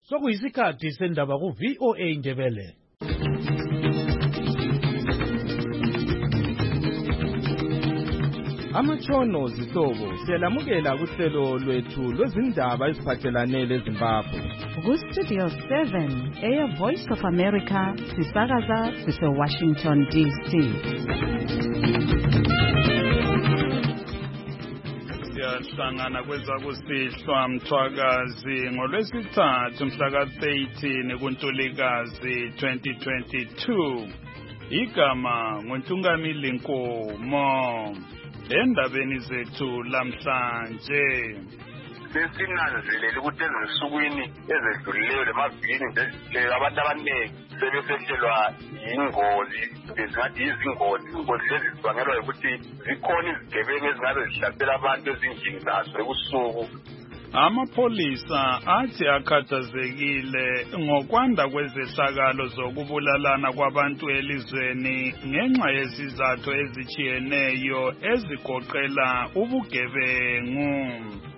Sokuyisikhathi sendaba ku-VOA Ndebele. Amatshono zihlobo siyalamukela kuhlelo lwethu lwezindaba eziphathelane leZimbabwe. Ku-Studio 7, Air Voice of America, sisakaza sise-Washington, D.C. Siyahlangana kwezakusihlwa Mthwakazi ngolwesithathu mhla ka-13 kuNtulikazi 2022. Igama nguNtungamili Nkomo. Endabeni zethu lamhlanje sesinanzelele ukuthi ezinsukwini ezedlulileyo lemavikini nje abantu abaningi sebesehlelwa yingozi, bezingathi izingozi lezi zibangelwa ukuthi zikhona izigebengu ezingabe zihlasela abantu ezindlini zazo ebusuku. Amapholisa athi akhathazekile ngokwanda kwezehlakalo zokubulalana kwabantu elizweni ngenxa yezizathu ezitshiyeneyo ezigoqela ubugebengu.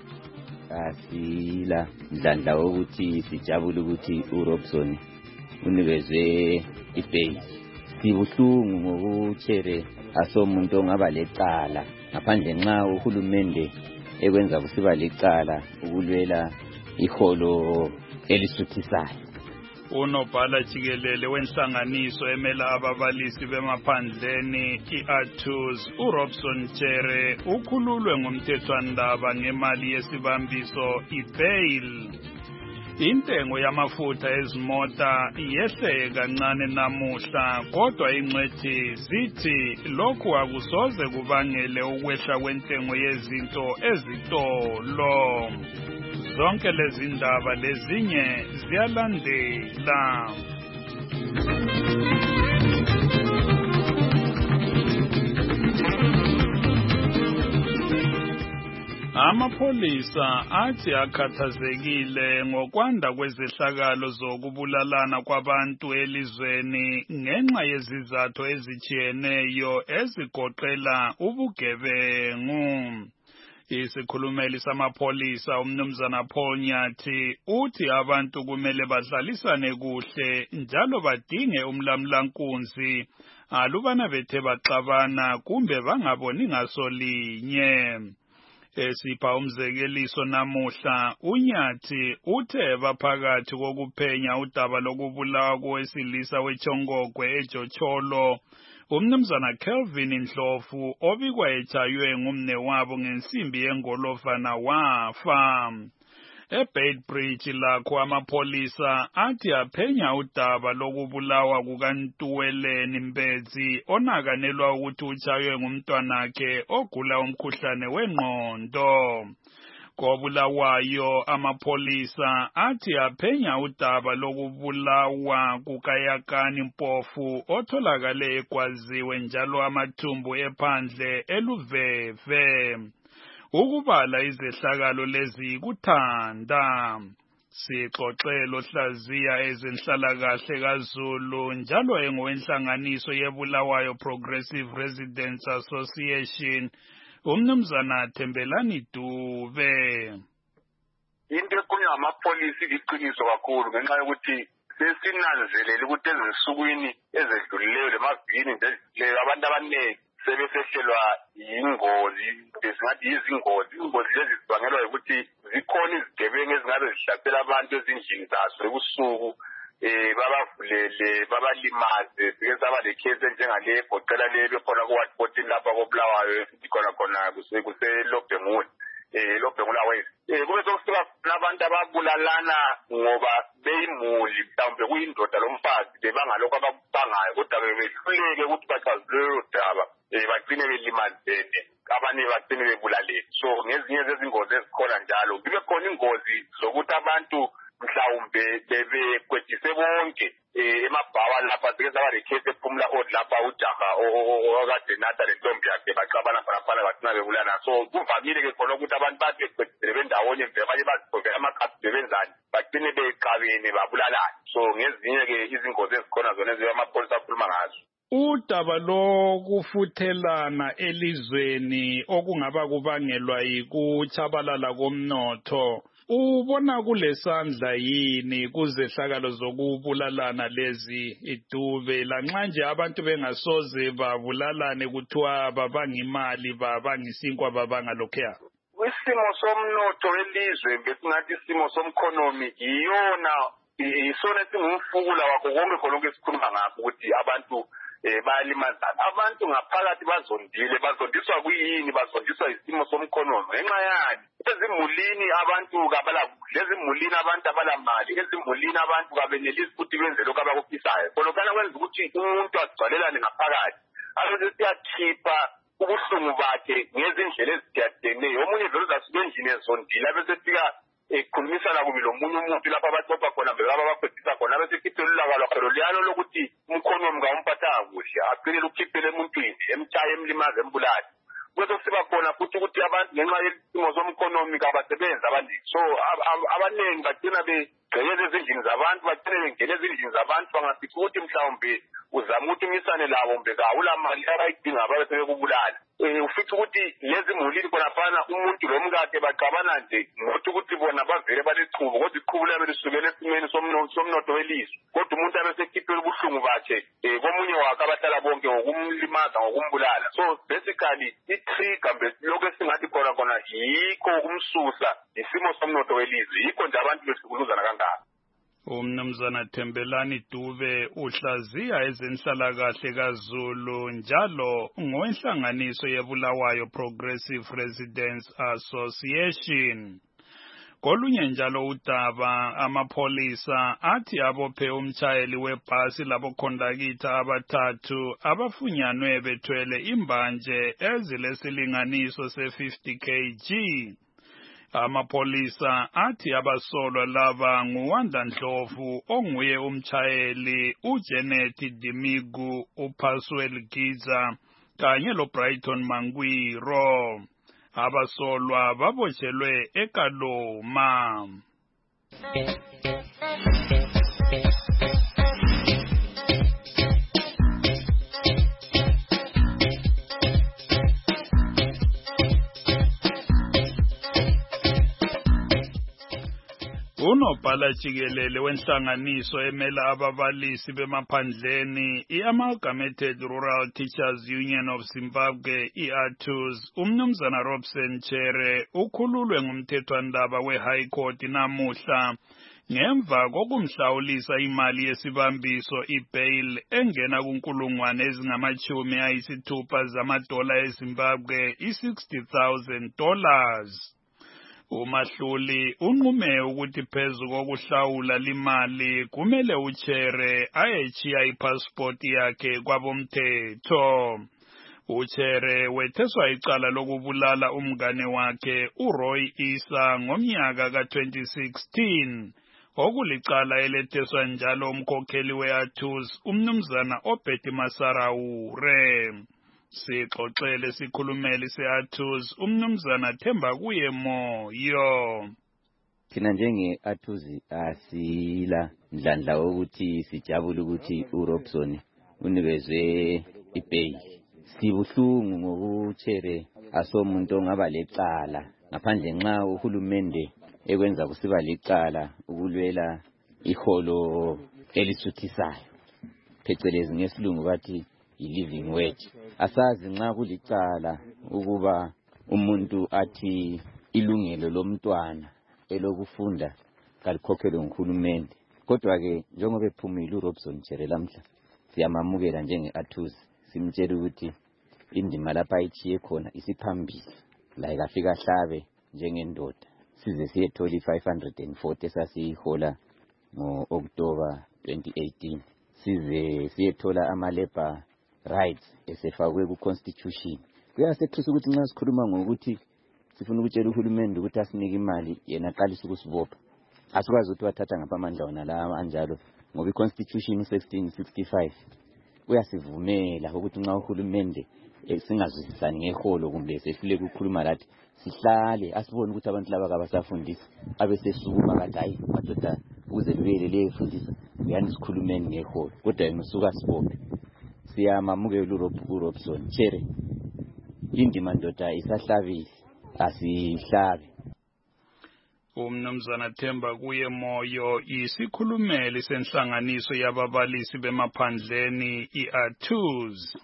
Asila mdlandla wokuthi sijabule ukuthi uRobson unikezwe ibail. Sibuhlungu ngokuthere asomuntu ongaba lecala ngaphandle nxa uhulumende ekwenza kusiba licala ukulwela iholo elisuthisayo. Unobhala jikelele wenhlanganiso emela ababalisi bemaphandleni i-ATUS uRobson Chere ukhululwe ngumthethwandaba ngemali yesibambiso ibail. Intengo yamafutha ezimota yehle kancane namuhla kodwa ingcwethi zithi lokhu akusoze kubangele ukwehla kwentengo yezinto ezitolo. Zonke lezi ndaba lezinye ziyalandela. Amapholisa athi akhathazekile ngokwanda kwezehlakalo zokubulalana kwabantu elizweni ngenxa yezizathu ezitshiyeneyo ezigoqela ubugebengu. Isikhulumeli samapholisa umnumzana Paul Nyathi uthi abantu kumele badlalisane kuhle njalo badinge umlamlankunzi alubana bethe baxabana kumbe bangaboni ngasolinye. Esipha umzekeliso namuhla uNyathi uthe baphakathi kokuphenya udaba lokubulawa kowesilisa weChongogwe eJocholo umnumzana Kelvin Ndlovu obikwa etshaywe ngumnewabo ngensimbi yengolofana wafa. eBeitbridge lakho amapholisa athi aphenya udaba lokubulawa kukaNtuweleni Mbedzi onakanelwa ukuthi utshaywe ngumntwanakhe ogula umkhuhlane wengqondo. Kobulawayo amapholisa athi aphenya udaba lokubulawa kukaYakani Mpofu otholakale egwaziwe njalo amathumbu ephandle eLuveve. Ukubala izehlakalo lezi kuthanda. Sixoxelo hlaziya ezenhlalakahle kaZulu njalo engowenhlanganiso yeBulawayo Progressive Residents Association umnumzana Thembelani Dube. Into ekhulunywa ngamapolisi iqiniso kakhulu ngenxa yokuthi sesinanzelele ukuthi ezinsukwini ezedlulileyo lemavikini nje abantu abaningi sebesehlelwa yingozi, bezingathi izingozi lezi zibangelwa ukuthi zikhona izigebengu ezingabe zihlasela abantu ezindlini zazo ebusuku, babavulele babalimaze. Sike saba lekhesi njengale egoqela le bekhona ku-Ward 14 lapha koBulawayo khona kuseLobhengula Lobhengula West. Kube sokusuka abantu ababulalana ngoba beyimuli, mhlawumbe kuyindoda lomfazi bebangalokho abakubangayo kodwa bebehluleke ukuthi baxazulule udaba, bagcine belimazene, abanye bagcine bebulaleni. So ngezinye zezingozi ezikhona njalo kube khona ingozi zokuthi abantu mhlawumbe bebekwedise bonke emabhawa lapha. Sike saba lekhesi ephumula lapha ujaha okade natha lentombi yakhe baxabana khona bagcina bebulana. So kuvamile-ke khona ukuthi abantu bathi bekwedisele bendawonye mbe abanye bazigqoke amakhasi bebenzani bagcine beqabene babulalana. So ngezinye-ke izingozi ezikhona zona eziyo amapholisa akhuluma ngazo. Udaba lokufuthelana elizweni okungaba kubangelwa yikutshabalala komnotho ubona kulesandla yini kuzehlakalo zokubulalana lezi iDube lanxa nje abantu bengasoze babulalane kuthiwa babanga imali babanga isinkwa babanga lokhuya? Isimo somnotho welizwe besingathi isimo somkhonomi isona singumfukula wakho konke khonke esikhuluma ngakho ukuthi abantu bayalimazana. Abantu ngaphakathi bazondiswa kuyini, bazondiswa isimo somkhonomi ngenxa yani ezimulini abantu kabalakuhle, ezimulini abantu abalamali, ezimulini abantu kabenelisi ukuthi benze lokho abakufisayo. Khonokana kwenza ukuthi umuntu agcwalelane ngaphakathi abese siyakhipha ubuhlungu bakhe ngezindlela ezidiyadikeneyo. Omunye vele uzasuka endlini ezondile abesefika ekhulumisana kubi lomunye umuntu lapho abaxoxa khona mbe ababaphephisa khona abesekhiphe ulaka lwakhe loluyalo lokuthi umkhonomi kawumphathanga kuhle agcinele ukukhiphela emuntwini emtshaye emlimaze embulali. Kwese siba khona futhi ukuthi abantu ngenxa yesimo somkhonomi kabasebenzi abaningi, so abaningi bagcina begcekeza ezindlini zabantu, bagcine bengena ezindlini zabantu bangafithi ukuthi mhlawumbe uzama ukuthi umisane labo mbe kawula mali abayidinga ababese bekubulala. Ufithi ukuthi lezi mulini khonafana umuntu lomkakhe baxabana nje ngokuthi ukuthi bona bavele balichubo kodwa iqhubu labe lisukela esimeni somnotho welizwe, kodwa umuntu abesekhiphela ubuhlungu bakhe komunye wakhe abahlala bonke ngokumlimaza ngokumbulala. So basically i-trigger mbe lokho esingathi khona yikho ukumsusa isimo somnotho welizwe, yikho nje abantu behlukuluzana kangaka. Umnumzana Thembelani Dube uhlaziya ezenhlalakahle kaZulu njalo ngowenhlanganiso yeBulawayo Progressive Residents Association. Kolunye njalo udaba amapholisa athi abophe umtshayeli webhasi labokhondakitha abathathu abafunyanwe bethwele imbanje ezilesilinganiso se50 kg. Amapholisa athi abasolwa laba nguWanda Ndlovu onguye umtshayeli, uJanet Dimigu, uPaswell Giza kanye loBrighton Mangwiro. Abasolwa babotshelwe eKaloma. Unobhala jikelele wenhlanganiso emela ababalisi bemaphandleni i-Amalgamated Rural Teachers Union of Zimbabwe, i-ATUZ, umnumzana Robson Chere ukhululwe ngumthethwandaba we-High Court namuhla ngemva kokumhlawulisa imali yesibambiso i-bail engena kunkulungwane ezingama-60 zamadola eZimbabwe, $60,000. Umahluli unqume ukuthi phezu kokuhlawula limali kumele uChere ayechiya ipassport yakhe kwabomthetho. uChere wetheswa icala lokubulala umngane wakhe uRoy Isa ngomnyaka ka-2016 okulicala eletheswa njalo umkhokheli we-ATUZ umnumzana Obedi Masarawure. Sixoxele sikhulumeli se-ATUZ umnumzana Themba kuye Moyo. Thina njenge-ATUZ asila mdlandla wokuthi sijabule ukuthi uRobson unikezwe ibail. Sibuhlungu ngokuChere asomuntu ongaba lecala ngaphandle nxa uhulumende ekwenza kusiba lecala ukulwela iholo elisuthisayo phecelezi ngesilungu bathi i-living wage. Asazi nxa kulicala ukuba umuntu athi ilungelo lomntwana elokufunda kalikhokhelwe nguhulumende. Kodwa ke njengoba ephumile uRobson Chere lamhla siyamamukela njenge-ATUZ, simtshela ukuthi indima lapha ayichiye khona isiphambili la ikafika hlabe njengendoda size siyethola i-540 esasiyihola ngo-October 2018, size siyethola ama-labor rights esefakwe ku-constitution. Kuyasethusa ukuthi nxa sikhuluma ngokuthi sifuna ukutshela uhulumende ukuthi asinike imali yena aqalise ukusibopha. Asikwazi ukuthi wathatha ngapha amandla wona la anjalo ngoba i-constitution 1665 uyasivumela ukuthi nxa uhulumende singazwisisani ngeholo kumbe sefile ukukhuluma lathi sihlale asibone ukuthi abantu laba kabasafundisi abesesukuma kathi hayi madoda ukuze libele leyefundisa yani sikhulumeni ngeholo kodwa ngisuka sibophe. Siyamamukela uRobson Chere indima ndoda isahlabile asihlabe. Umnumzana Themba kuye Moyo isikhulumeli senhlanganiso yababalisi bemaphandleni iATUZ.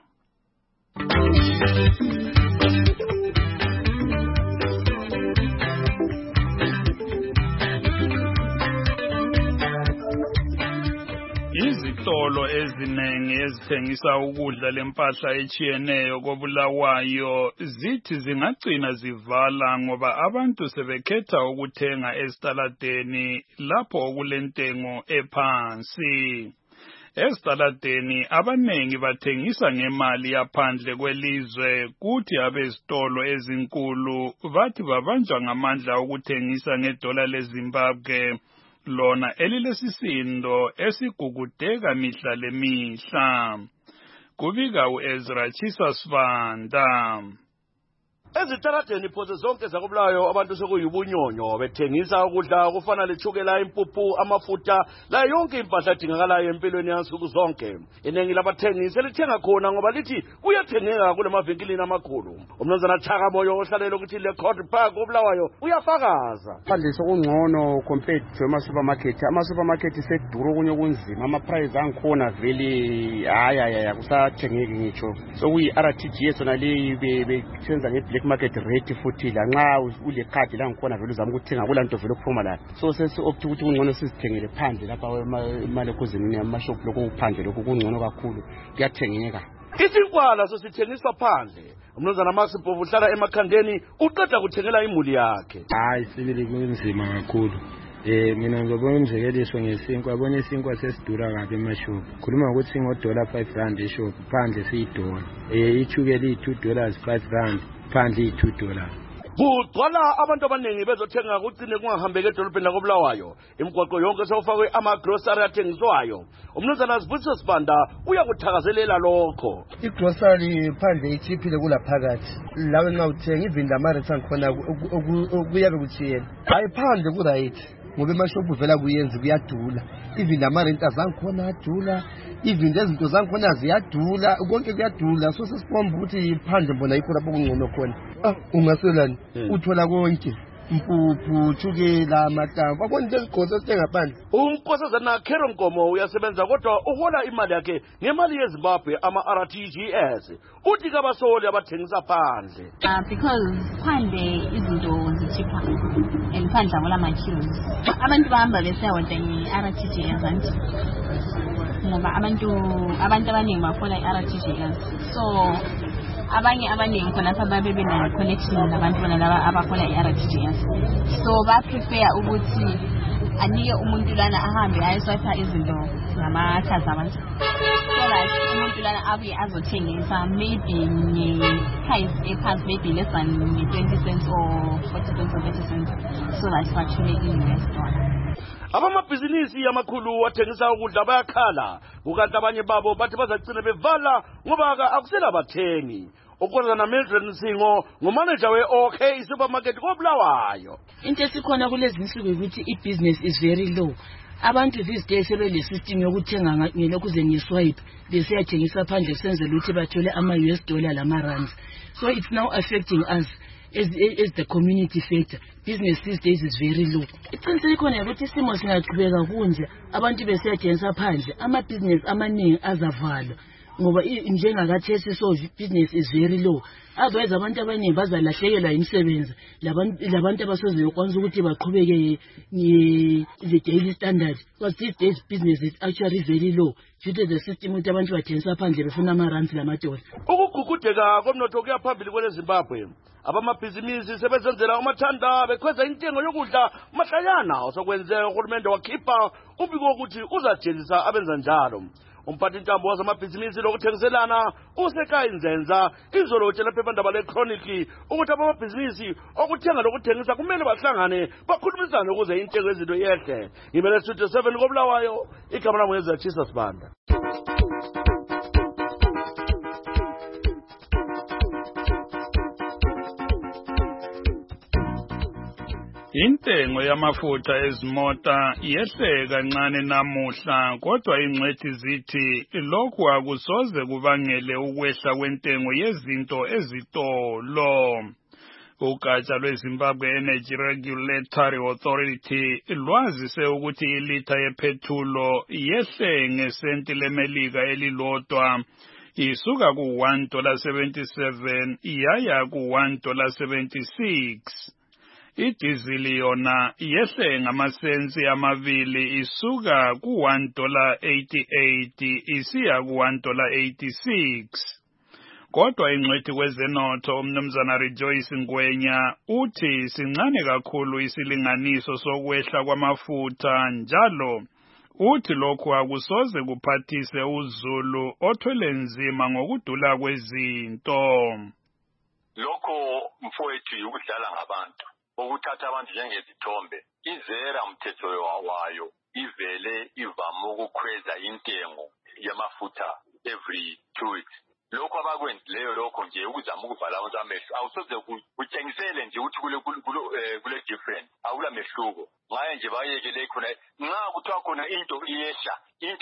Izitolo ezinengi ezithengisa ukudla lempahla echiyeneyo koBulawayo zithi zingagcina zivala ngoba abantu sebekhetha ukuthenga esitaladeni lapho okulentengo ephansi. Esitaladeni abanengi bathengisa ngemali yaphandle kwelizwe kuthi abezitolo ezinkulu bathi babanjwa ngamandla ukuthengisa ngedola leZimbabwe. Lona elilesisindo esigugudeka mihla lemihla. Kubika uEzra Chisasvanda. Ezitaladeni phose zonke zakoBulawayo abantu sokuyubunyonyo bethengisa ukudla kufana lechukela, impuphu, amafutha la yonke impahla edingakalayo empilweni yansuku zonke. Iningi labathengisi lithenga khona ngoba lithi kuyathengeka kulemavinkilini amakhulu. Umnumzana Chaka Moyo ohlalela ukuthi leCourt Park koBulawayo uyafakaza. Phandle sokungcono compared to ama-supermarket. Ama-supermarket seduru kunye kunzima, ama-price angikhona vele haya kusathengeki ngitsho. Sokuyi-RTGS sona leyi bethenza nge-black market rate futhi lanxa ule card la ngikhona vele uzama ukuthenga kulanto vele ukuphuma la. So sesi-opt ukuthi kungcono sizithengele phandle lapha emalokuzini amashop lokhu kuphandle lokhu kungcono kakhulu kuyathengeka. Isikwala sosithengiswa phandle. Umnumzana Max Mpofu uhlala emakhandeni uqeda kuthengela imuli yakhe. Hayi sibili kunzima kakhulu. Mina ngibona umzekeliso ngesinkwa, abone isinkwa sesidura kabi emashop. Khuluma ukuthi $5 eshop, phandle $3. Ichukela $2 $5, phandle $2. Kugcwala abantu abaningi bezothenga kucine kungahambeki edolobheni lakoBulawayo. Imigwaqo yonke sewufakwe ama-grocery athengiswayo. Umnumzana Sibusiso Sibanda uyakuthakazelela lokho. I-grocery phandle ichiphile kulaphakathi. Lawe nxa uthenga even lamarethi angikhona kuyabe kuchiyela. Hayi phandle ku-right. Ngoba emashophu vela kuyenza kuyadula. Even lamarenti azangikhona adula. Even lezinto zangikhona ziyadula. Konke kuyadula. So sesibomba ukuthi phandle mbona yikho lapho kungcono khona. Ungaselani uthola konke. Impuphu, chukela, amatambo, akonke lezikhoso sithenga phandle. Unkosazana Khero Nkomo uyasebenza kodwa uhola imali yakhe ngemali yeZimbabwe ama-RTGS. Uthi kabasoli abathengisa phandle. Because phandle izinto zichipha and phandle akola ma-kilos. Abantu bahamba besiyawodla nge-RTGS anti. Ngoba abantu abaningi bafola i-RTGS. So abanye abaningi khona sababe bene-connection nabantu bona laba abafola i-RTGS. So ba-prefer ukuthi anike umuntu lana ahambe ayeswapha izinto ngama-cards abantu. So that umuntu lana abuye azothengisa maybe nge-price ephansi, maybe less than 20 cents or 40 cents or 30 cents, so that bathole i-investment. Abamabhizinisi amakhulu athengisa ukudla bayakhala, kukanti abanye babo bathi bazagcina bevala ngoba akusela bathengi. Okwenzana Mildred Nsingo ngumanager we-OK supermarket koBulawayo. Into esikhona kulezi insuku ukuthi i-business is very low. Abantu these days sebele system yokuthenga ngelokuze ngeswipe besiyathengisa phandle senzela ukuthi bathole ama-US dollar lama-rands. So it's now affecting us as the community sector. Business these days is very low. Iqiniseko khona ukuthi isimo singaqhubeka kunje abantu besiyathengisa phandle, ama-business amaningi azavalwa ngoba njengakathesi so business is very low. Otherwise abantu abaningi bazalahlekelwa imisebenzi, labantu abasoze bekwanisa ukuthi baqhubeke the daily standard, because these days business is actually very low due to the system ukuthi abantu bathengisa phandle befuna ama-rands lamadola. Ukugugudeka komnotho kuyaphambili kweleZimbabwe. Abamabhizinisi sebezenzela umathanda bekhweza intengo yokudla mahlayana osokwenzeka uhulumende wakhipha umbiko ukuthi uzatshengisa abenza njalo. Umphathi intambo wazamabhizinisi lokuthengiselana uSekhaya Nzenza izolo utshela iphephandaba leChronicle ukuthi abamabhizinisi okuthenga lokuthengisa kumele bahlangane bakhulumisane ukuze intengo yezinto yehle. Ngimele Studio 7 koBulawayo, igama lami ngeZra Chisasvanda. Intengo yamafutha ezimota yehle kancane namuhla, kodwa ingcwethi zithi lokhu akusoze kubangele ukwehla kwentengo yezinto ezitolo. Ugatsha lweZimbabwe Energy Regulatory Authority lwazise ukuthi ilitha yephethulo yehle ngesenti lemelika elilodwa isuka ku$1.77 yaya ku$1.76. Idizili yona yehle ngamasensi amabili isuka ku$1.88 isiya ku$1.86. Kodwa ingcwethi kwezenotho umnumzana Rejoice Ngwenya uthi sincane kakhulu isilinganiso sokwehla kwamafutha njalo uthi lokhu akusoze kuphathise uZulu othwele nzima ngokudula kwezinto. Lokho mfowethu ukudlala ngabantu ukuthatha abantu njengezithombe. Izera umthetho wayo ivele ivame ukukhweza intengo yamafutha every 2 weeks. Lokho abakwenzileyo lokho nje ukuzama ukuvala abantu amehlo awusoze kutshengisele nje ukuthi kule different awula mehluko ngaye nje bayekele khona nxa kuthiwa khona into iyehla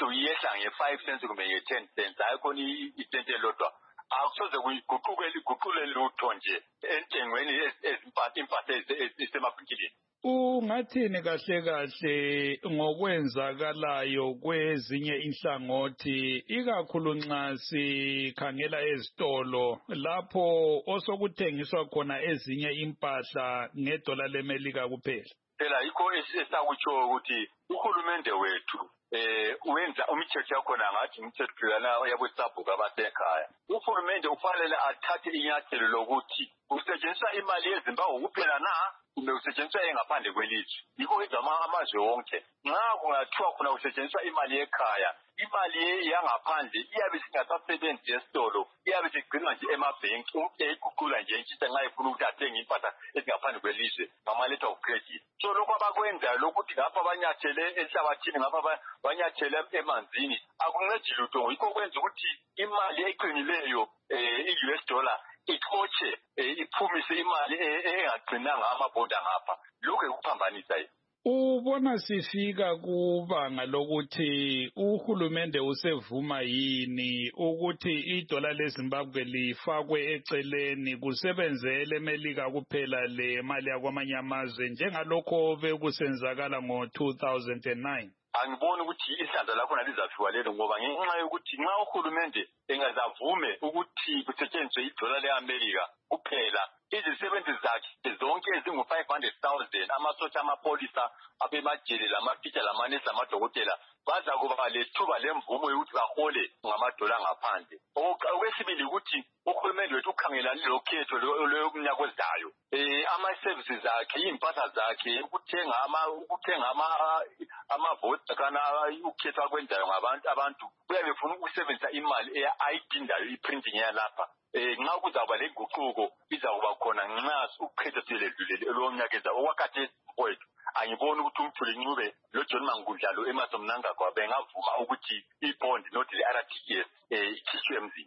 nge5 cents kumbe nge10 cents ayikho isente lodwa awusoze kuguqule lutho nje entengweni impahla ezisemafikilini. Ungathini kahle ngokwenzakalayo kwezinye inhlangothi ikakhulu nxa sikhangela ezitolo lapho osokuthengiswa khona ezinye impahla ngedola lemelika kuphela? Phela yikho esakutsho ukuthi uhulumende wethu wenza umthetho yakhona ngathi umthetho lana yabosabhuka abasekhaya. Uhulumende ufanele athathe inyathelo lokuthi kusetshenziswa imali yeZimbabwe kuphela na kumbe kusetshenziswa engaphandle kwelizwe. Yikho amazwe wonke nxa kungathiwa khona kusetshenziswa imali ekhaya, imali yangaphandle iyabe singasasebenzi esitolo, iyabe sigcinwa nje emabhenki eyiguqula nje entshisa nxa ifuna ukuthi athenge impahla ezingaphandle kwelizwe ngama-letter of credit. So lokho abakwenzayo lokuthi ngapha banyathele enhlabathini ngapha banyathele emanzini akuncedi lutho. Yikho kwenza ukuthi imali eqinileyo i-US dollar ixotshe iphumise imali engagcinanga amabhoda ngapha. Lokho ekuphambanisa yini. Ubona sifika kubanga lokuthi uhulumende usevuma yini ukuthi idola leZimbabwe lifakwe eceleni kusebenzele emelika kuphela le mali yakwamanye amazwe njengalokho bekusenzakala ngo-2009? Angiboni ukuthi isandla lakhona lizafiwa lelo ngoba ngenxa yokuthi nxa uhulumende engazavume ukuthi kusetshenziswe idola le-Amerika kuphela izisebenzi zakhe zonke ezingu-500,000 amasotsha amapolisa abemajele lamafitsha lamanesi lamadokotela baza kuba lethuba lemvumo yokuthi bahole ngamadola ngaphandle. Okwesibili ukuthi uhulumende wethu ukhangelane lokhetho lomnyaka ozayo ama-services akhe impahla zakhe ukuthenga amavoti kana ukhetho akwenzayo abantu uyabe funa ukusebenzisa imali ayidindayo i-printing yalapha. Nxa kuzaba lenguquko izakuba khona nxa ukhetho seledlulile elomnyaka ezayo. Okwakhathesi mfowethu angiboni ukuthi umthuli Ncube loJohn Mangudlalo eMasomnangagwa bengavuma ukuthi ibond not le-RTGS ikhishwe emzini.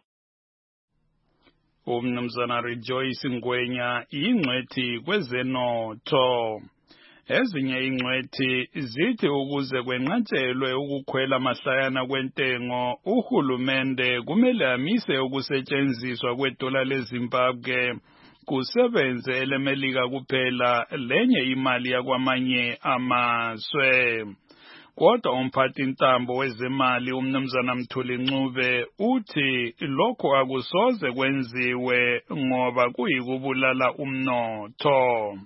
Umnumzana Rejoice Ngwenya ingcwethi kwezenotho. Ezinye ingcwethi zithi ukuze kwenqatshelwe ukukhwela mahlayana kwentengo uhulumende kumele amise ukusetshenziswa kwedola leZimbabwe kusebenze elemelika kuphela lenye imali yakwamanye amazwe. Kodwa umphathi ntambo wezemali umnumzana Mthuli Ncube uthi lokho akusoze kwenziwe ngoba kuyikubulala umnotho.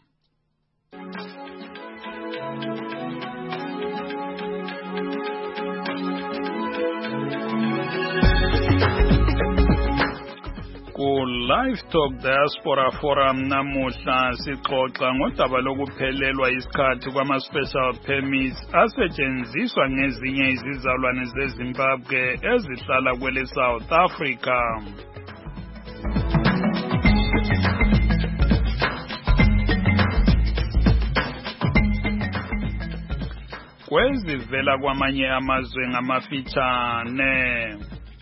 Live Talk Diaspora Forum namuhla sixoxa ngodaba lokuphelelwa isikhathi kwama-special permits asetshenziswa ngezinye izizalwane zeZimbabwe ezihlala kwele South Africa. Kwezivela kwamanye amazwe ngamafitshane.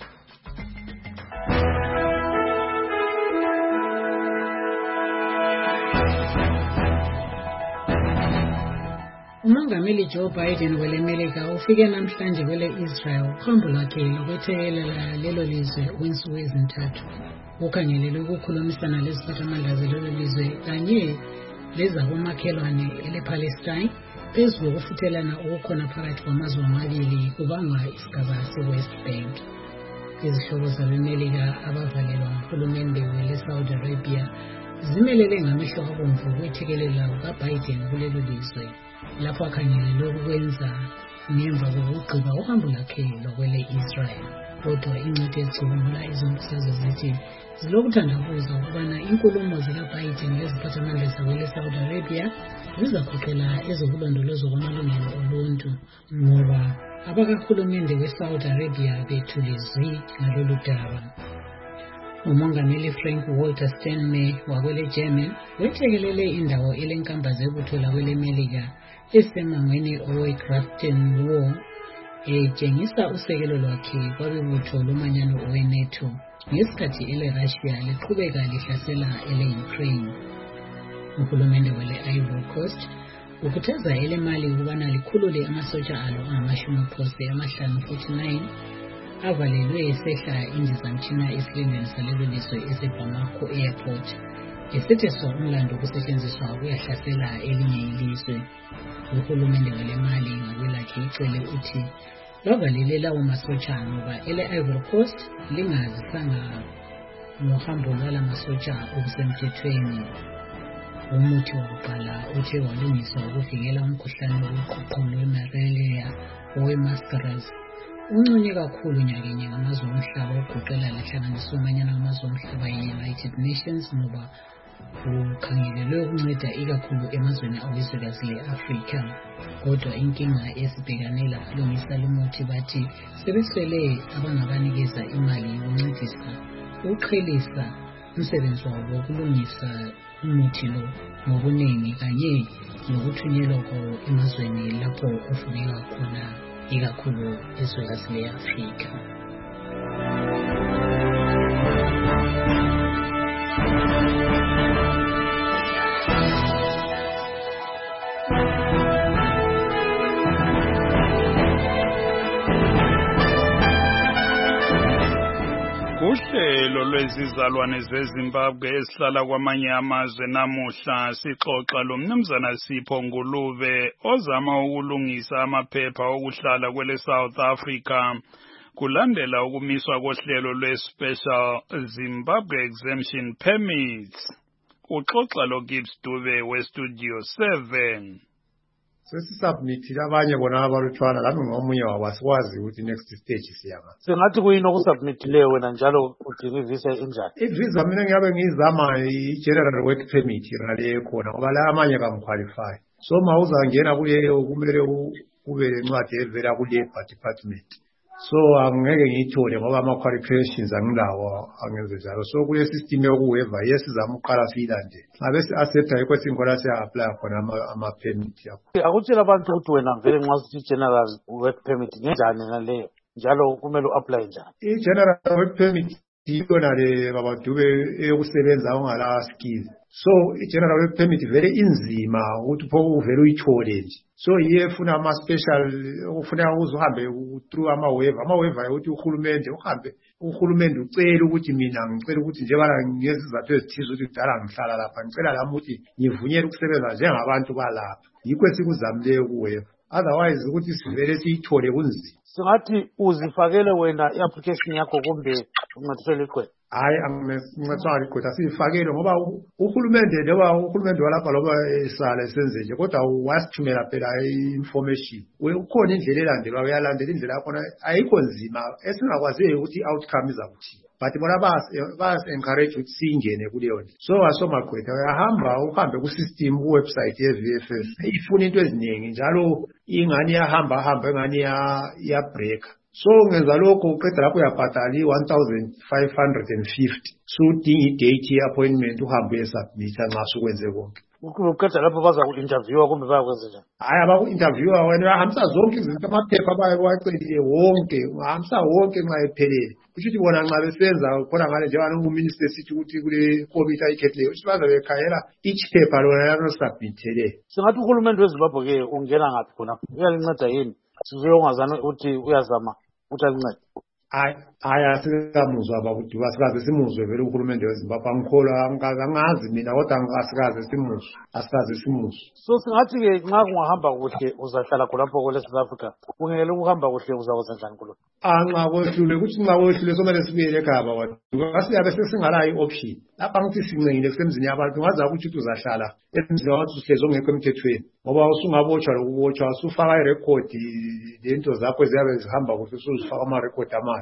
Umongameli Joe Biden welemelika ufike namhlanje kwele Israel, uhambo lwakhe lokwethekelela lelo lizwe kwensuku ezintathu. ukhangelelwe ukukhulumisana leziphathamandla zelelo lizwe kanye lezabomakhelwane ele-Palestine phezu kokufuthelana okukhona phakathi kwamazwe amabili kubangwa isigaba se-West Bank. Izihlobo zabemelika abavalelwa nguhulumende wele-Saudi Arabia zimelele ngamehlo abomvu ukwethekelela kukaBiden kulelo lizwe lapho akhangelelwe ukwenza ngemva kokugqiba uhambo lakhe lokwele-Israel. Kodwa ingcwethi ezicubungula izombusazwe zithi zilokuthandabuza ukubana inkulumo zikaBiden leziphathamandla zakwele-Saudi Arabia zizagoqela ezokulondolozwa kwamalungelo oluntu ngoba abakahulumende we-Saudi Arabia bethule zwi ngalolu daba. Umongameli Frank Walter Steinmeier wakwele-German wethekelele indawo elenkamba zebutho lakwele-Melika esemangweni owe-Grafton War etshengisa usekelo lwakhe kwabebutho lomanyano owe-NATO ngesikhathi ele-Russia liqhubeka lihlasela ele-Ukraine. Uhulumende wele-Ivory Coast ukhuthaza ele-Mali ukubana likhulule amasotsha alo angama-49 avalelwe esehla indizamtshina esilindweni salelo lizwe ese-Bamako Airport esetheswa umlando ukusetshenziswa ukuyahlasela elinye ilizwe. Uhulumende wele-Mali ngakwelakhe icele uthi bavalele lawo masotsha ngoba ele-Ivory Coast lingazisanga ngohambo lwala masotsha okusemthethweni. Umuthi wokuqala uthe walungiswa ukuvikela umkhuhlane wokuqhuqhula we-malaria owe-Mascaras uncunye kakhulu nyakenye ngamazwe omhlaba ogoqela lahlanganiswa amanyana amazwe omhlaba yi-United Nations ngoba ukhangelelwe ukunceda ikakhulu emazweni awezwekazi le-Afrika. Kodwa inkinga esibhekane labalungisa lumuthi bathi sebeswele abangabanikeza imali yokuncedisa ukuqhelisa umsebenzi wabo wokulungisa umuthi lo ngobuningi kanye nokuthunyelwa kwawo emazweni lapho ofuneka khona ikakhulu ezwekazi le-Afrika. Uhlelo lwezizalwane zeZimbabwe esihlala kwamanye amazwe namuhla sixoxa lomnumzana Sipho Ngulube ozama ukulungisa amaphepha okuhlala kwele South Africa kulandela ukumiswa kohlelo lwe-Special Zimbabwe Exemption Permits. Uxoxa loGibbs Dube weStudio 7. Sesisubmitile abanye bona abalutshwana lami ngomunye wabo asikwazi ukuthi next stage siyama. Sengathi kuyini okusubmitileyo wena njalo udinga ivisa enjani? Ivisa mina ngiyabe ngizama i-general work permit rale khona ngoba la amanye kamqualify. So mawuzangena kuleyo kumele ube lencwadi evela ku-Labour Department. So angeke ngiyithole ngoba ama-qualifications angilawo angenze njalo. So kule system yokuweva yesizama uqala siyilande. Ngabe si-accepta yikho singona siya-apply khona ama-permit yakho. Akutshela abantu ukuthi wena vele nxa sithi general work permit ngenjani ngaleyo njalo kumele u-apply njani? I-general work permit yiyona le babadube eyokusebenza ongala skill. So i-general work permit vele inzima ukuthi pho uvele uyithole nje. So iye efuna ama-special ufuna uzuhambe through ama-waiver ukuthi uhulumende ucela ukuthi mina ngicela ukuthi njengoba ngezizathu ezithize ukuthi kudala ngihlala lapha ngicela lami ukuthi ngivunyelwe ukusebenza njengabantu balapha. Yikho esikuzamileyo ku-waiver. Otherwise ukuthi sivele siyithole kunzima. Singathi uzifakele wena i-application yakho kumbe uncediswe liqwela? Hayi angincediswa liqwela siyifakele ngoba uhulumende walapha loba esala esenze nje kodwa wasithumela phela i-information. Ukhona indlela elandelwa uyalandela indlela yakhona ayikho nzima esingakwaziyo ukuthi i-outcome izakuthini. But bona bas-encourage ukuthi siyingene kuleyo nto. So asomagqwetha uhambe ku-system ku-website ye-VFS ifuna into eziningi njalo ingani iyahamba engani iyabreaka. So ngenza lokho uqeda lapho uyabhadala i-1,550. So udinga i-date ye-appointment uhambe uyesubmita nxa sukwenze konke. Uqeda lapho baza ku-interviewa kumbe bayakwenza njani? Hayi abaku-interviewa wena uyahambisa zonke izinto amaphepha bawacelile wonke uhambisa wonke nxa ephelele. Kusho ukuthi bona nxa besenza khona ngale njengoba unguminister sithi ukuthi kule komiti ayikhethileyo ukuthi baza bekhangela each paper lona yanosubmithele. Singathi uhulumende weZimbabwe-ke ungena ngaphi khonapho? Uyalinceda yini? Sizoye ungazana ukuthi uyazama ukuthi alincede. hayi asikamuzwa babuduka asikaze simuzwe vele uhulumende weZimbabwe angikholwa angazi mina kodwa asikaze simuzwe. So singathi-ke nxa kungahamba kuhle uzahlala khonapho kwele South Africa, kungele ukuhamba kuhle uzakwenza njani kulokho? Nxa kwehlule ukuthi nxa kwehlule somele sibuyele ekhaya babuduka siyabe sesingalayo i-option lapha ngithi sincengile kusemzini yabantu ngaza ukuthi uzahlala emzini wabantu uhlezi ongekho emthethweni ngoba usungabotshwa lokubotshwa usufaka irekhodi lento zakho eziyabe zihamba kuhle usuzifaka amarekhodi amahle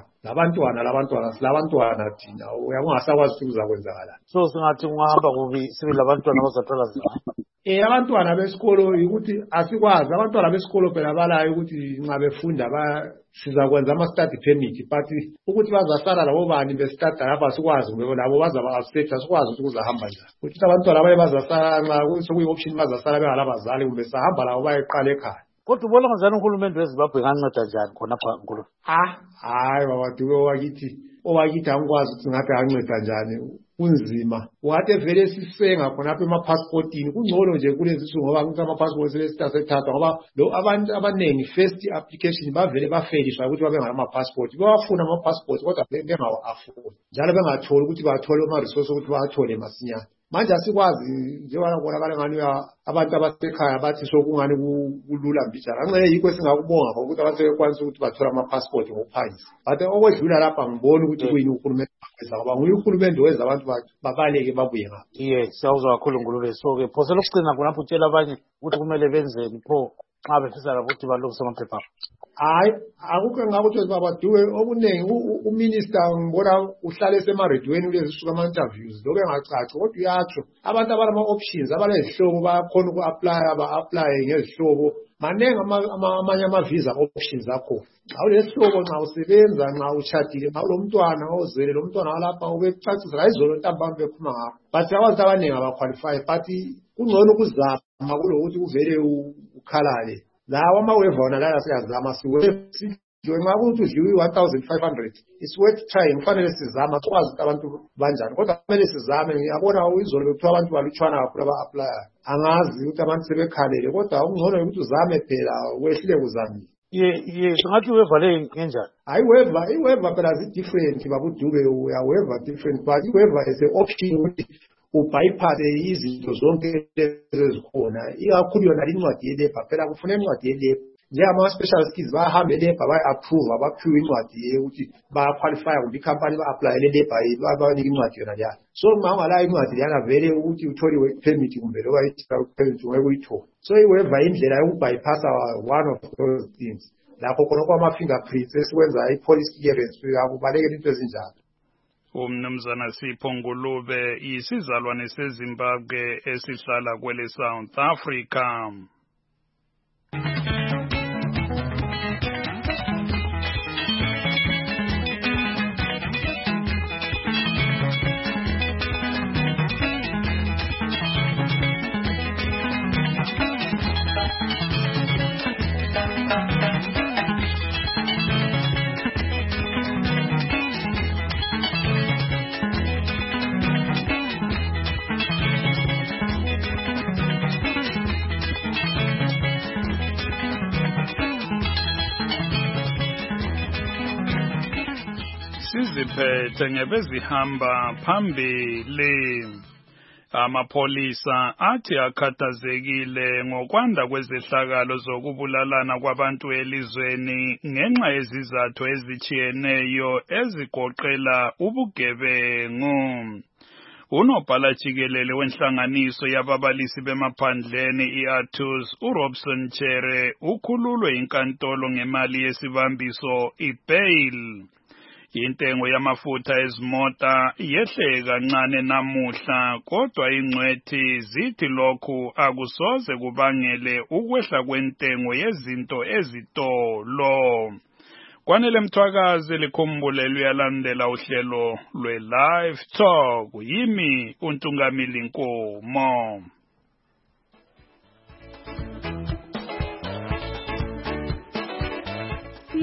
labantwana thina ungasakwazi ukuthi kuzakwenzakala. So singathi kungahamba kubi sibe labantwana bazathwala nzima. Abantwana besikolo ukuthi asikwazi abantwana besikolo phela balayo ukuthi nxa befunda sizakwenza ama-study permit but ukuthi bazasala labo bani bestada lapha sikwazi ngoba labo bazaba absent asikwazi ukuthi kuzahamba njani ukuthi abantwana baye bazasala nxa sokuyi-option bazasala bengalabazali kumbe sahamba labo bayeqala ekhaya. Kodwa ubona kanjani uhulumende weZimbabwe enganceda njani khonapha nkulu? Hayi babaduke owakithi angikwazi ukuthi ngathi anceda njani kunzima ungathi vele sisenga khonapha emaphasipotini kungcono nje kulezi nsuku ngoba ukuthi amaphasipoti sesethathwa ngoba abantu abaningi first application bavele bafeliswa ukuthi babe ngalamaphasipoti bewafuna amaphasipoti kodwa bengawa-afford njalo bengatholi ukuthi bathole ama-resource ukuthi bawathole masinyane. Manje asikwazi njengoba kubonakala ngani abantu abasekhaya bathi sokungani kulula mbijana anxe yikho singakubonga ukuthi abantu bekwanisa ukuthi bathole amaphasipoti ngokuphangisa but okwedlula lapha ngibona ukuthi kuyini uhulumende ngoba nguye uhulumende wenza abantu babaleke babuye ngapha. Siyawuzwa kakhulu Ngulube. So-ke phosela ukucina khonapho utshela abanye ukuthi kumele benzeni pho nxa befisa labo ukuthi balungise amaphepha. Hayi akukho engakuthi babaduke okuningi uminister ngibona uhlale esemarediyweni kulezi suku ama-interviews lokho engacaci kodwa uyatsho abantu abalama-options abalezihlobo bayakhona uku-aplya ba-aplaye ngezihlobo maningi amanye ama-visa options akhona. Nxa ulesihlobo nxa usebenza nxa utshadile nxa ulomntwana ozele lo mntwana walapha ubecacisa kayizolo ntambama bekhuluma ngakho but abantu abaningi abaqualify but kungcono ukuzama kulokuthi uvele ukhalale. Lawa amaweva wona laya siyazama nxa kuthi udliwe i-1,500 it's worth trying kufanele sizama sikwazi ukuthi abantu banjani kodwa kumele sizame. Ngiyabona izolo bekuthiwa abantu balutshwana kakhulu aba-aplayayo angazi ukuthi abantu sebekhalele kodwa okungcono ukuthi uzame phela wehlile kuzamile. Singathi iweva leyo ngenjani? Hayi iweva phela zi-different babuduke uyaweva different but iweva is an option ukuthi ubypasse izinto zonke ezikhona ikakhulu yona incwadi yelebha phela kufuna incwadi yelebha njengama-special skills bahambe elebha bayi-approve abaphiwe incwadi ukuthi baqualify kumbe ikhampani ba-aplayele elebha babanike incwadi yona leyana. So nxa ungalayo incwadi leyana vele ukuthi uthole i-permit kumbe loba i-permit ungeke uyithole. So iweva indlela yokubypassa one of those things lakho khonokho ama-fingerprints esikwenza i-police clearance akubalekela into ezinjalo. Umnumzana Sipho Ngulube isizalwane seZimbabwe esihlala kwele South Africa. Siziphethe ngebezihamba phambili. Amapolisa athi akhathazekile ngokwanda kwezehlakalo zokubulalana kwabantu elizweni ngenxa yezizathu ezitshiyeneyo ezigoqela ubugebengu. Unobhala jikelele wenhlanganiso yababalisi bemaphandleni i-ATUS uRobson Chere ukhululwe inkantolo ngemali yesibambiso i-bail. Intengo yamafutha ezimota yehle kancane namuhla kodwa ingcwethi zithi lokhu akusoze kubangele ukwehla kwentengo yezinto ezitolo. Kwanele Mthwakazi likhumbulelwe yalandela uhlelo lwe-Live Talk yimi uNtungamili Nkomo.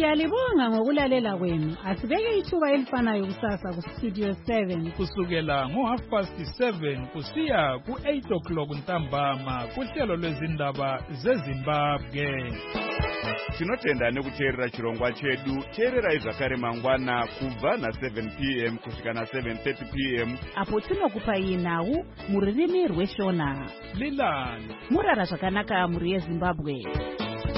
Siyalibonga ngokulalela kwenu. Asibeke ithuba elifanayo kusasa kuStudio 7 kusukela ngo7:30 kusiya ku8 ntambama kuhlelo lwezindaba zeZimbabwe. Tinotenda nekuteerera chirongwa chedu. Teerera zvakare mangwana kubva na7 p.m. kusvika na7:30 p.m. apo tinokupa nhau muririmi rweshona. Lilani murara zvakanaka muri yeZimbabwe.